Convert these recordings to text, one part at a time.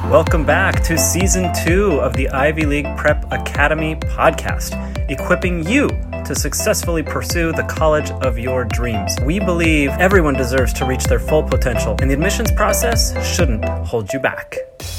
Welcome back to Season 2 of the Ivy League Prep Academy podcast, equipping you to successfully pursue the college of your dreams. We believe everyone deserves to reach their full potential, and the admissions process shouldn't hold you back.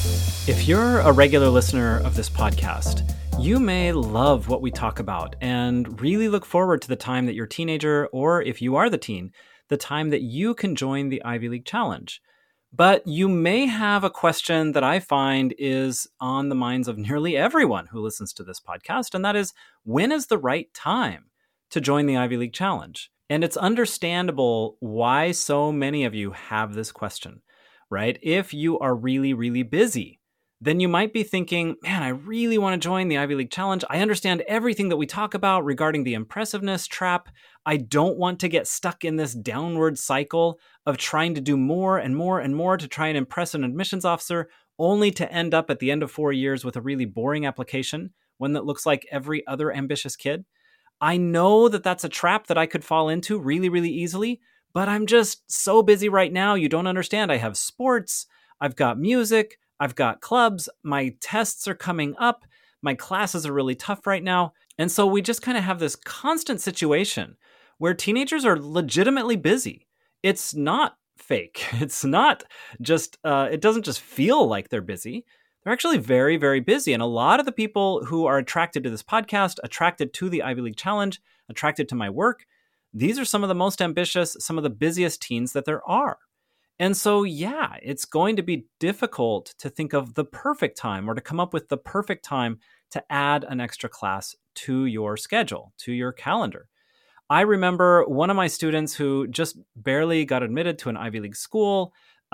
If you're a regular listener of this podcast, you may love what we talk about and really look forward to the time that you're a teenager, or if you are the teen, the time that you can join the Ivy League Challenge. But you may have a question that I find is on the minds of nearly everyone who listens to this podcast, and that is, when is the right time to join the Ivy League Challenge? And it's understandable why so many of you have this question, right? If you are really, really busy, then you might be thinking, man, I really want to join the Ivy League Challenge. I understand everything that we talk about regarding the impressiveness trap. I don't want to get stuck in this downward cycle of trying to do more and more and more to try and impress an admissions officer, only to end up at the end of 4 years with a really boring application, one that looks like every other ambitious kid. I know that that's a trap that I could fall into really, really easily, but I'm just so busy right now. You don't understand. I have sports, I've got music, I've got clubs, my tests are coming up, my classes are really tough right now. And so we just kind of have this constant situation where teenagers are legitimately busy. It's not fake. It's not just, it doesn't just feel like they're busy. They're actually very, very busy. And a lot of the people who are attracted to this podcast, attracted to the Ivy League Challenge, attracted to my work, these are some of the most ambitious, some of the busiest teens that there are. And so, yeah, it's going to be difficult to think of the perfect time or to come up with the perfect time to add an extra class to your schedule, to your calendar. I remember one of my students who just barely got admitted to an Ivy League school.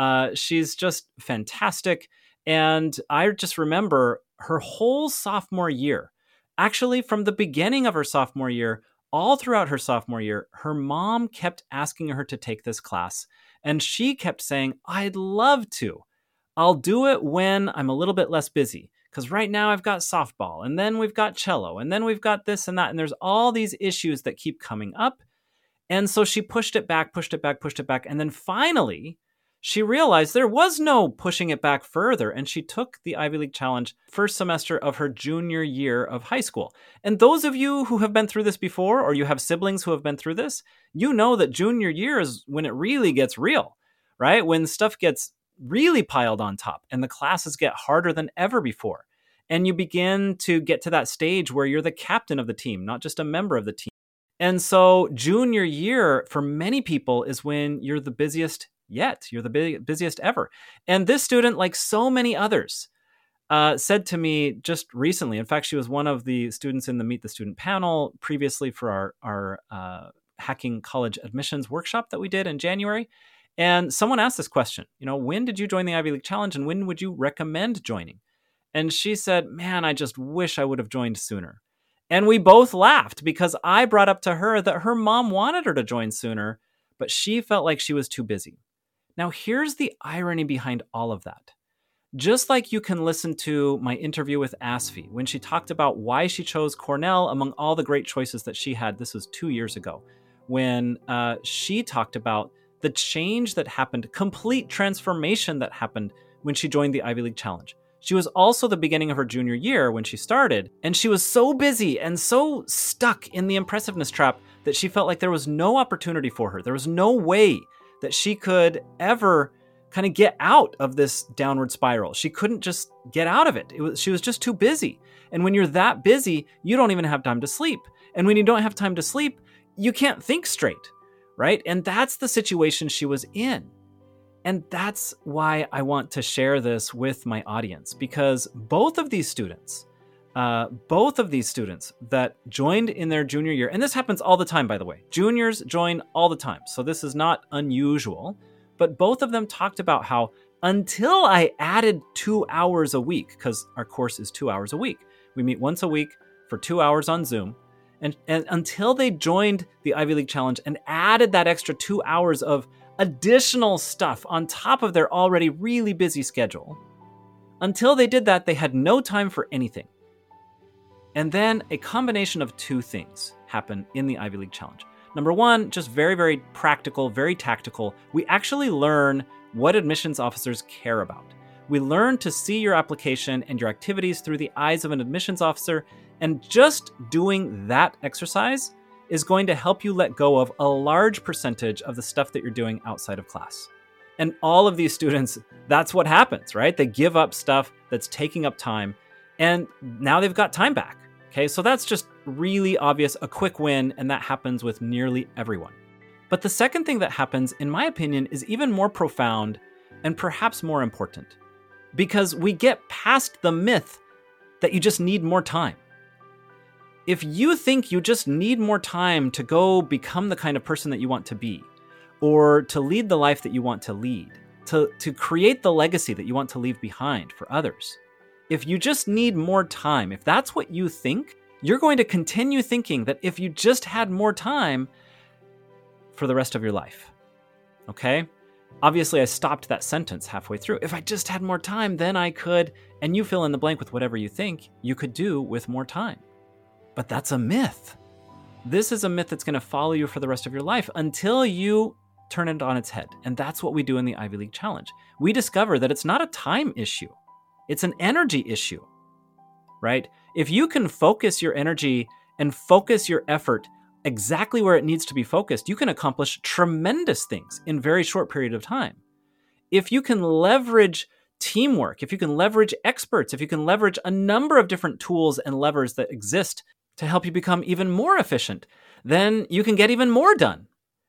She's just fantastic. And I just remember her whole sophomore year, actually from the beginning of her sophomore year, all throughout her sophomore year, her mom kept asking her to take this class. And she kept saying, I'd love to. I'll do it when I'm a little bit less busy. Because right now I've got softball, and then we've got cello, and then we've got this and that. And there's all these issues that keep coming up. And so she pushed it back. And then finally, she realized there was no pushing it back further. And she took the Ivy League Challenge first semester of her junior year of high school. And those of you who have been through this before, or you have siblings who have been through this, you know that junior year is when it really gets real, right? When stuff gets really piled on top and the classes get harder than ever before. And you begin to get to that stage where you're the captain of the team, not just a member of the team. And so junior year for many people is when you're the busiest yet. You're the busiest ever. And this student, like so many others, said to me just recently, in fact, she was one of the students in the Meet the Student panel previously for our Hacking College Admissions workshop that we did in January. And someone asked this question, when did you join the Ivy League Challenge and when would you recommend joining? And she said, man, I just wish I would have joined sooner. And we both laughed because I brought up to her that her mom wanted her to join sooner, but she felt like she was too busy. Now, here's the irony behind all of that. Just like you can listen to my interview with Asfi when she talked about why she chose Cornell among all the great choices that she had. This was 2 years ago when she talked about the change that happened, complete transformation that happened when she joined the Ivy League Challenge. She was also the beginning of her junior year when she started, and she was so busy and so stuck in the impressiveness trap that she felt like there was no opportunity for her. There was no way that she could ever kind of get out of this downward spiral. She couldn't just get out of it. She was just too busy. And when you're that busy, you don't even have time to sleep. And when you don't have time to sleep, you can't think straight, right? And that's the situation she was in. And that's why I want to share this with my audience, because both of these students that joined in their junior year, and this happens all the time, by the way, juniors join all the time. So this is not unusual, but both of them talked about how until I added 2 hours a week, because our course is 2 hours a week, we meet once a week for 2 hours on Zoom. And until they joined the Ivy League Challenge and added that extra 2 hours of additional stuff on top of their already really busy schedule, until they did that, they had no time for anything. And then a combination of two things happen in the Ivy League Challenge. Number one, just very, very practical, very tactical. We actually learn what admissions officers care about. We learn to see your application and your activities through the eyes of an admissions officer, and just doing that exercise is going to help you let go of a large percentage of the stuff that you're doing outside of class. And all of these students, that's what happens, right? They give up stuff that's taking up time, and now they've got time back. Okay, so that's just really obvious, a quick win, and that happens with nearly everyone. But the second thing that happens, in my opinion, is even more profound and perhaps more important, because we get past the myth that you just need more time. If you think you just need more time to go become the kind of person that you want to be, or to lead the life that you want to lead, to create the legacy that you want to leave behind for others, if you just need more time, if that's what you think, you're going to continue thinking that if you just had more time for the rest of your life. Okay? Obviously, I stopped that sentence halfway through. If I just had more time, then I could, and you fill in the blank with whatever you think you could do with more time. But that's a myth. This is a myth that's going to follow you for the rest of your life until you turn it on its head. And that's what we do in the Ivy League Challenge. We discover that it's not a time issue. It's an energy issue, right? If you can focus your energy and focus your effort exactly where it needs to be focused, you can accomplish tremendous things in a very short period of time. If you can leverage teamwork, if you can leverage experts, if you can leverage a number of different tools and levers that exist to help you become even more efficient, then you can get even more done.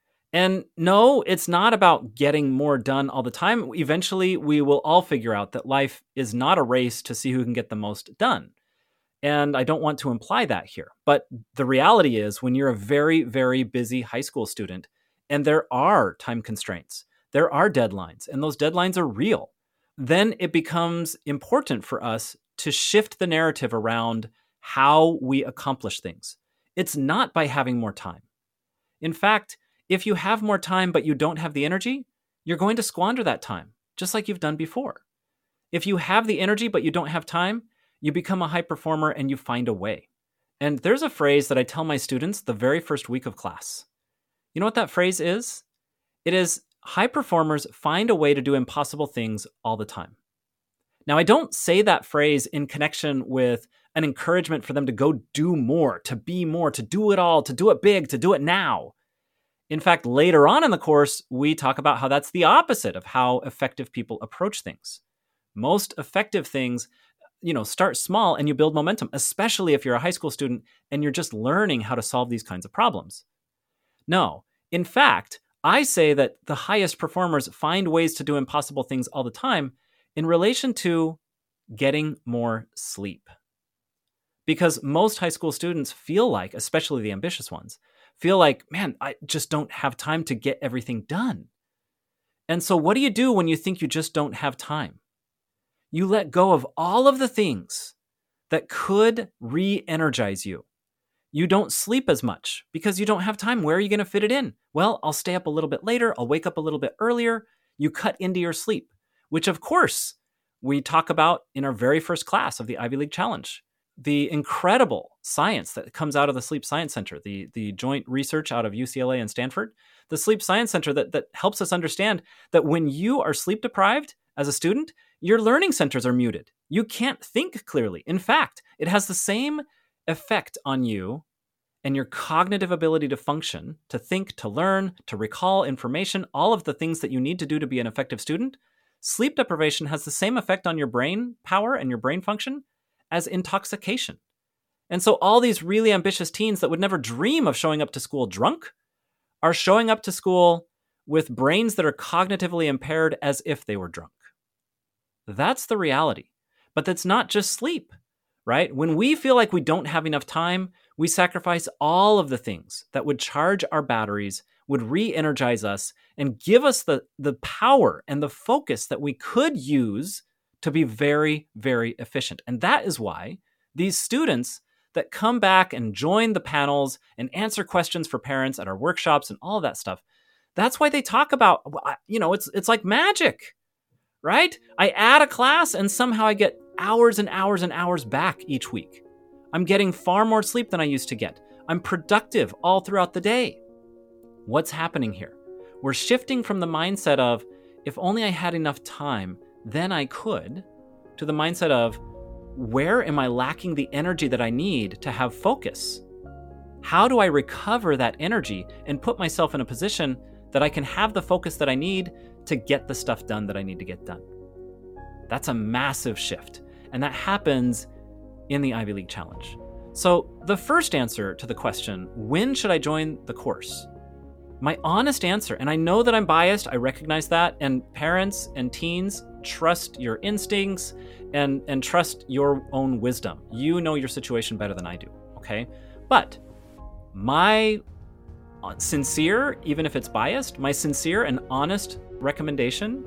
And no, it's not about getting more done all the time. Eventually, we will all figure out that life is not a race to see who can get the most done. And I don't want to imply that here. But the reality is, when you're a very, very busy high school student, and there are time constraints, there are deadlines, and those deadlines are real, then it becomes important for us to shift the narrative around how we accomplish things. It's not by having more time. In fact, if you have more time but you don't have the energy, you're going to squander that time, just like you've done before. If you have the energy but you don't have time, you become a high performer and you find a way. And there's a phrase that I tell my students the very first week of class. You know what that phrase is? It is, high performers find a way to do impossible things all the time. Now, I don't say that phrase in connection with an encouragement for them to go do more, to be more, to do it all, to do it big, to do it now. In fact, later on in the course, we talk about how that's the opposite of how effective people approach things. Most effective things, start small and you build momentum, especially if you're a high school student and you're just learning how to solve these kinds of problems. No, in fact, I say that the highest performers find ways to do impossible things all the time in relation to getting more sleep. Because most high school students feel like, especially the ambitious ones, feel like, man, I just don't have time to get everything done. And so what do you do when you think you just don't have time? You let go of all of the things that could re-energize you. You don't sleep as much because you don't have time. Where are you going to fit it in? Well, I'll stay up a little bit later. I'll wake up a little bit earlier. You cut into your sleep, which of course we talk about in our very first class of the Ivy League Challenge. The incredible science that comes out of the Sleep Science Center, the joint research out of UCLA and Stanford, the Sleep Science Center that helps us understand that when you are sleep deprived as a student, your learning centers are muted. You can't think clearly. In fact, it has the same effect on you and your cognitive ability to function, to think, to learn, to recall information, all of the things that you need to do to be an effective student. Sleep deprivation has the same effect on your brain power and your brain function as intoxication. And so all these really ambitious teens that would never dream of showing up to school drunk are showing up to school with brains that are cognitively impaired as if they were drunk. That's the reality. But that's not just sleep, right? When we feel like we don't have enough time, we sacrifice all of the things that would charge our batteries, would re-energize us, and give us the power and the focus that we could use to be very, very efficient. And that is why these students that come back and join the panels and answer questions for parents at our workshops and all of that stuff, that's why they talk about, it's like magic, right? I add a class and somehow I get hours and hours and hours back each week. I'm getting far more sleep than I used to get. I'm productive all throughout the day. What's happening here? We're shifting from the mindset of, if only I had enough time, than I could to the mindset of, where am I lacking the energy that I need to have focus? How do I recover that energy and put myself in a position that I can have the focus that I need to get the stuff done that I need to get done? That's a massive shift. And that happens in the Ivy League Challenge. So the first answer to the question, when should I join the course? My honest answer, and I know that I'm biased, I recognize that, and parents and teens, trust your instincts and trust your own wisdom. You know your situation better than I do, okay? But my sincere, even if it's biased, my sincere and honest recommendation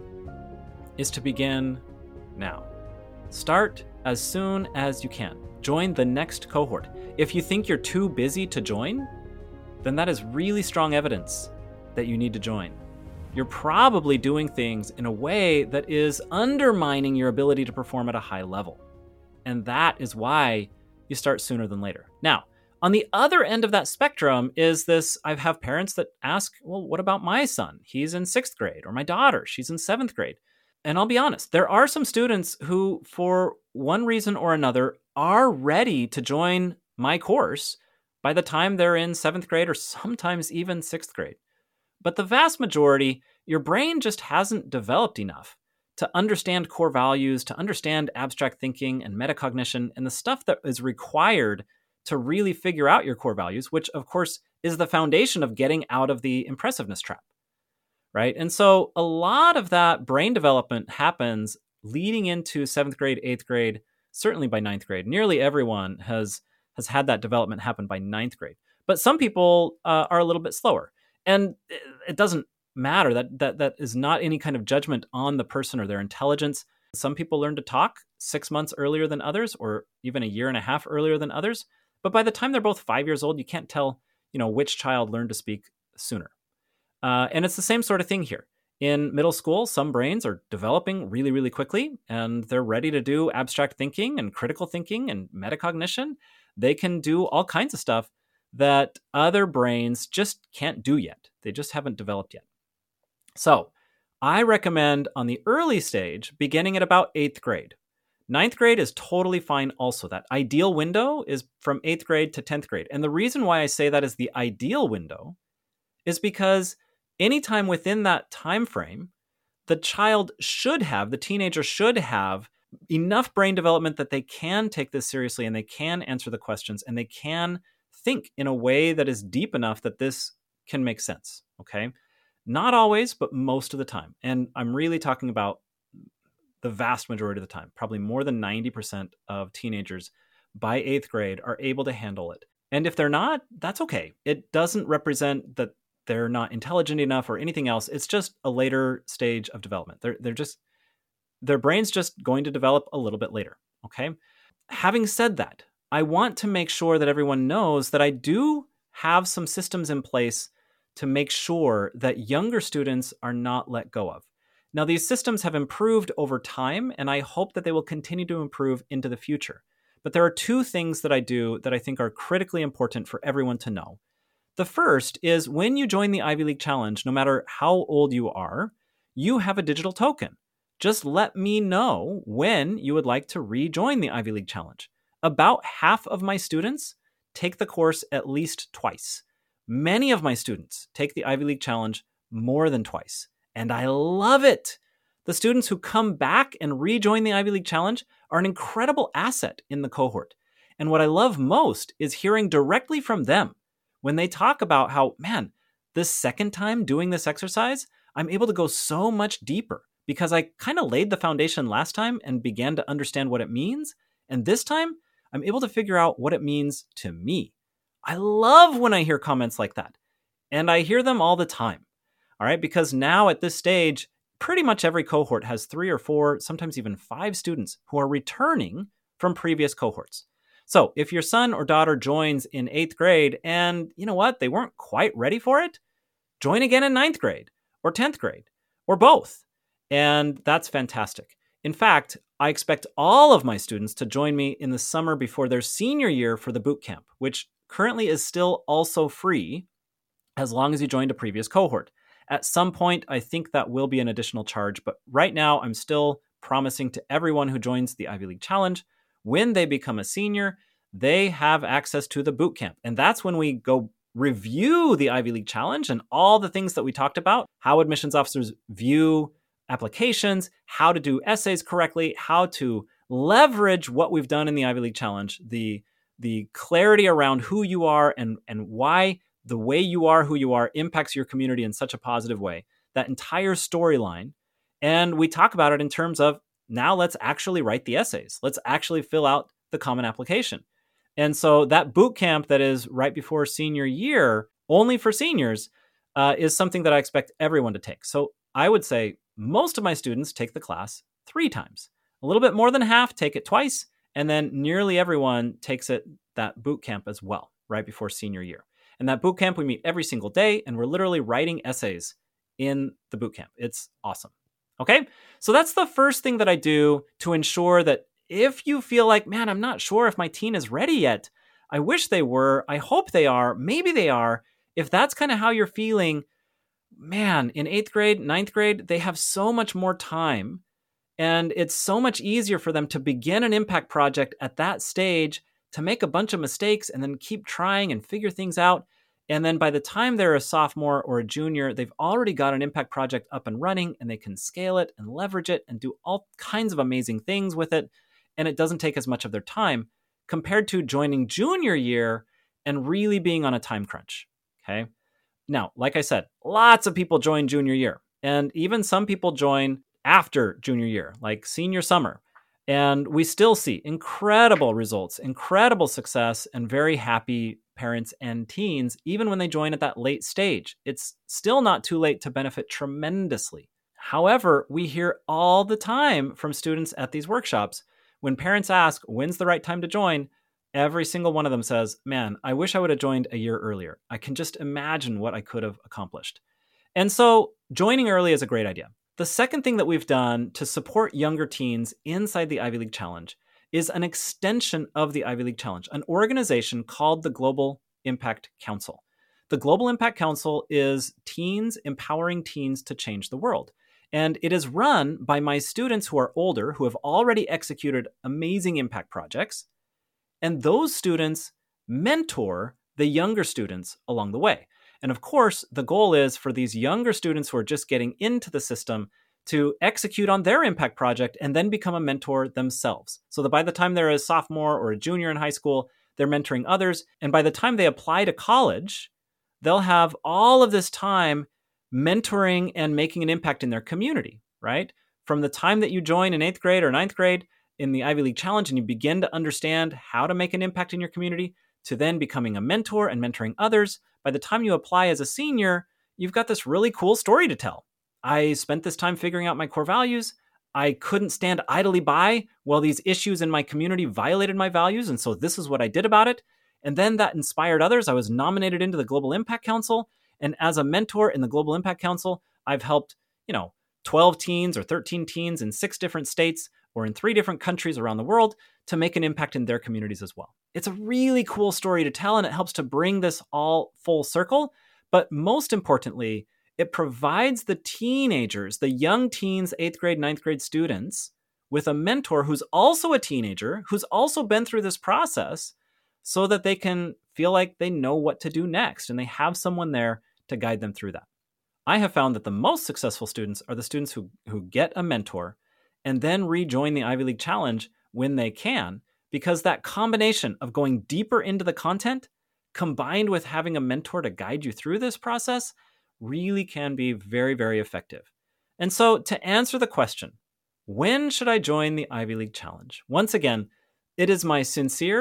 is to begin now. Start as soon as you can. Join the next cohort. If you think you're too busy to join, then that is really strong evidence that you need to join. You're probably doing things in a way that is undermining your ability to perform at a high level. And that is why you start sooner than later. Now, on the other end of that spectrum is this, I have parents that ask, well, what about my son? He's in 6th grade, or my daughter, she's in 7th grade. And I'll be honest, there are some students who, for one reason or another, are ready to join my course by the time they're in 7th grade or sometimes even 6th grade. But the vast majority, your brain just hasn't developed enough to understand core values, to understand abstract thinking and metacognition and the stuff that is required to really figure out your core values, which of course is the foundation of getting out of the impressiveness trap, right? And so a lot of that brain development happens leading into 7th grade, 8th grade, certainly by 9th grade. Nearly everyone has had that development happen by 9th grade. But some people are a little bit slower. And it doesn't matter. That is not any kind of judgment on the person or their intelligence. Some people learn to talk 6 months earlier than others, or even a year and a half earlier than others. But by the time they're both 5 years old, you can't tell, which child learned to speak sooner. And it's the same sort of thing here. In middle school, some brains are developing really, really quickly, and they're ready to do abstract thinking and critical thinking and metacognition. They can do all kinds of stuff that other brains just can't do yet. They just haven't developed yet. So I recommend on the early stage, beginning at about 8th grade. 9th grade is totally fine also. That ideal window is from 8th grade to 10th grade. And the reason why I say that is the ideal window is because anytime within that time frame, the teenager should have enough brain development that they can take this seriously and they can answer the questions and they can think in a way that is deep enough that this can make sense, okay? Not always, but most of the time. And I'm really talking about the vast majority of the time. Probably more than 90% of teenagers by 8th grade are able to handle it. And if they're not, that's okay. It doesn't represent that they're not intelligent enough or anything else. It's just a later stage of development. Their brain's just going to develop a little bit later, okay? Having said that, I want to make sure that everyone knows that I do have some systems in place to make sure that younger students are not let go of. Now, these systems have improved over time, and I hope that they will continue to improve into the future. But there are two things that I do that I think are critically important for everyone to know. The first is when you join the Ivy League Challenge, no matter how old you are, you have a digital token. Just let me know when you would like to rejoin the Ivy League Challenge. About half of my students take the course at least twice. Many of my students take the Ivy League Challenge more than twice, and I love it. The students who come back and rejoin the Ivy League Challenge are an incredible asset in the cohort. And what I love most is hearing directly from them when they talk about how, man, this second time doing this exercise, I'm able to go so much deeper because I kind of laid the foundation last time and began to understand what it means. And this time, I'm able to figure out what it means to me. I love when I hear comments like that. And I hear them all the time. All right, because now at this stage, pretty much every cohort has 3 or 4, sometimes even 5 students who are returning from previous cohorts. So if your son or daughter joins in 8th grade and you know what, they weren't quite ready for it, join again in 9th grade or 10th grade or both. And that's fantastic. In fact, I expect all of my students to join me in the summer before their senior year for the boot camp, which currently is still also free as long as you joined a previous cohort. At some point, I think that will be an additional charge, but right now I'm still promising to everyone who joins the Ivy League Challenge, when they become a senior, they have access to the boot camp. And that's when we go review the Ivy League Challenge and all the things that we talked about, how admissions officers view applications, how to do essays correctly, how to leverage what we've done in the Ivy League Challenge, the clarity around who you are and why the way you are who you are impacts your community in such a positive way, that entire storyline. And we talk about it in terms of, now let's actually write the essays. Let's actually fill out the common application. And so that boot camp that is right before senior year, only for seniors, is something that I expect everyone to take. So I would say most of my students take the class 3 times. A little bit more than half take it twice, and then nearly everyone takes that boot camp as well, right before senior year. And that boot camp, we meet every single day, and we're literally writing essays in the boot camp. It's awesome. Okay, so that's the first thing that I do to ensure that if you feel like, man, I'm not sure if my teen is ready yet, I wish they were, I hope they are, maybe they are. If that's kind of how you're feeling, man, in 8th grade, 9th grade, they have so much more time, and it's so much easier for them to begin an impact project at that stage, to make a bunch of mistakes and then keep trying and figure things out. And then by the time they're a sophomore or a junior, they've already got an impact project up and running, and they can scale it and leverage it and do all kinds of amazing things with it. And it doesn't take as much of their time compared to joining junior year and really being on a time crunch. Okay. Now, like I said, lots of people join junior year, and even some people join after junior year, like senior summer. And we still see incredible results, incredible success, and very happy parents and teens, even when they join at that late stage. It's still not too late to benefit tremendously. However, we hear all the time from students at these workshops, when parents ask, when's the right time to join? Every single one of them says, man, I wish I would have joined a year earlier. I can just imagine what I could have accomplished. And so joining early is a great idea. The second thing that we've done to support younger teens inside the Ivy League Challenge is an extension of the Ivy League Challenge, an organization called the Global Impact Council. The Global Impact Council is teens empowering teens to change the world. And it is run by my students who are older, who have already executed amazing impact projects. And those students mentor the younger students along the way. And of course, the goal is for these younger students who are just getting into the system to execute on their impact project and then become a mentor themselves. So that by the time they're a sophomore or a junior in high school, they're mentoring others. And by the time they apply to college, they'll have all of this time mentoring and making an impact in their community, right? From the time that you join in 8th grade or 9th grade in the Ivy League Challenge and you begin to understand how to make an impact in your community, to then becoming a mentor and mentoring others, by the time you apply as a senior, you've got this really cool story to tell. I spent this time figuring out my core values. I couldn't stand idly by while these issues in my community violated my values, and so this is what I did about it. And then that inspired others. I was nominated into the Global Impact Council, and as a mentor in the Global Impact Council, I've helped, 12 teens or 13 teens in 6 different states or in 3 different countries around the world to make an impact in their communities as well. It's a really cool story to tell, and it helps to bring this all full circle. But most importantly, it provides the teenagers, the young teens, 8th grade, 9th grade students, with a mentor who's also a teenager, who's also been through this process, so that they can feel like they know what to do next and they have someone there to guide them through that. I have found that the most successful students are the students who get a mentor and then rejoin the Ivy League Challenge when they can, because that combination of going deeper into the content combined with having a mentor to guide you through this process really can be very, very effective. And so to answer the question, when should I join the Ivy League Challenge? Once again, it is my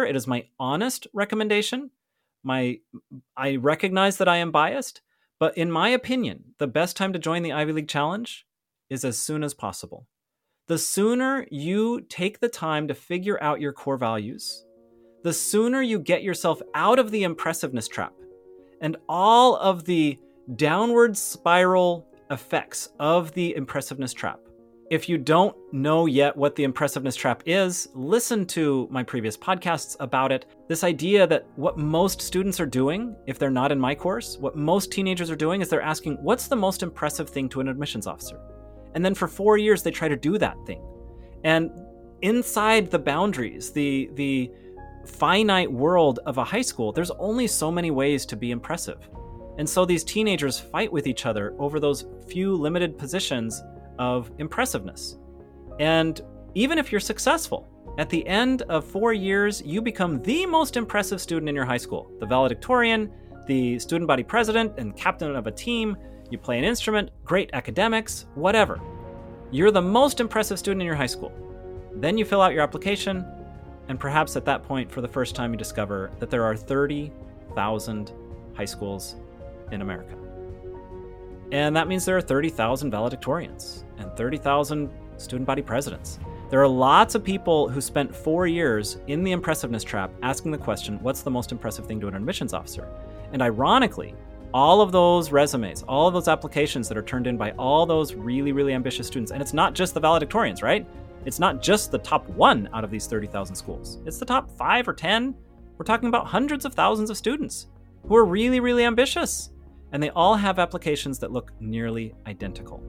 honest recommendation. I recognize that I am biased, but in my opinion, the best time to join the Ivy League Challenge is as soon as possible. The sooner you take the time to figure out your core values, the sooner you get yourself out of the impressiveness trap and all of the downward spiral effects of the impressiveness trap. If you don't know yet what the impressiveness trap is, listen to my previous podcasts about it. This idea that what most students are doing, if they're not in my course, what most teenagers are doing is they're asking, what's the most impressive thing to an admissions officer? And then for 4 years, they try to do that thing. And inside the boundaries, the finite world of a high school, there's only so many ways to be impressive. And so these teenagers fight with each other over those few limited positions of impressiveness. And even if you're successful, at the end of 4 years, you become the most impressive student in your high school. The valedictorian, the student body president and captain of a team, you play an instrument, great academics, whatever. You're the most impressive student in your high school. Then you fill out your application, and perhaps at that point, for the first time, you discover that there are 30,000 high schools in America. And that means there are 30,000 valedictorians and 30,000 student body presidents. There are lots of people who spent 4 years in the impressiveness trap asking the question, what's the most impressive thing to an admissions officer? And ironically, all of those resumes, all of those applications that are turned in by all those really, really ambitious students, and it's not just the valedictorians, right? It's not just the top 1 out of these 30,000 schools. It's the top 5 or 10. We're talking about hundreds of thousands of students who are really, really ambitious. And they all have applications that look nearly identical.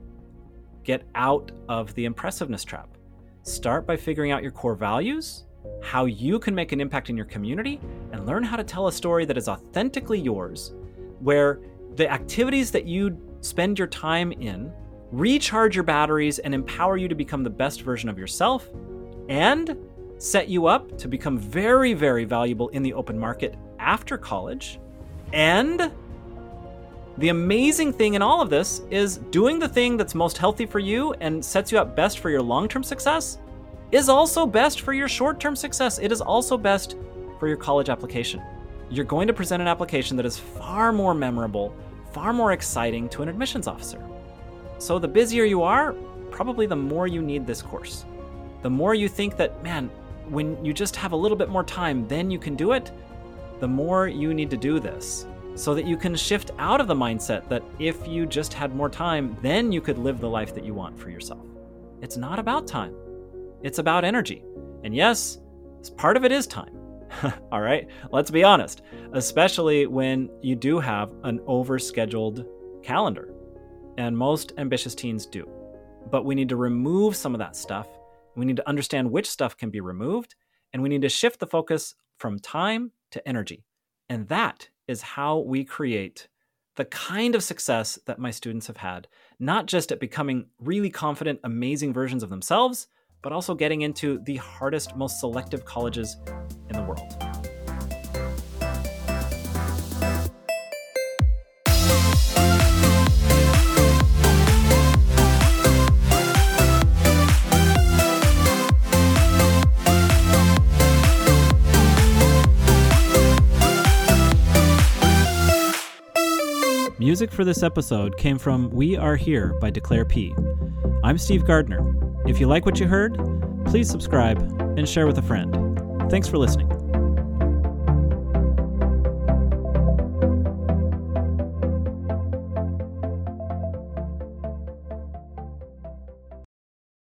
Get out of the impressiveness trap. Start by figuring out your core values, how you can make an impact in your community, and learn how to tell a story that is authentically yours, where the activities that you spend your time in recharge your batteries and empower you to become the best version of yourself and set you up to become very, very valuable in the open market after college. And the amazing thing in all of this is doing the thing that's most healthy for you and sets you up best for your long-term success is also best for your short-term success. It is also best for your college application. You're going to present an application that is far more memorable, far more exciting to an admissions officer. So the busier you are, probably the more you need this course. The more you think that, man, when you just have a little bit more time, then you can do it, the more you need to do this, so that you can shift out of the mindset that if you just had more time, then you could live the life that you want for yourself. It's not about time. It's about energy. And yes, part of it is time. All right, let's be honest, especially when you do have an overscheduled calendar. And most ambitious teens do. But we need to remove some of that stuff. We need to understand which stuff can be removed. And we need to shift the focus from time to energy. And that is how we create the kind of success that my students have had, not just at becoming really confident, amazing versions of themselves, but also getting into the hardest, most selective colleges in the world. Music for this episode came from We Are Here by Declare P. I'm Steve Gardner. If you like what you heard, please subscribe and share with a friend. Thanks for listening.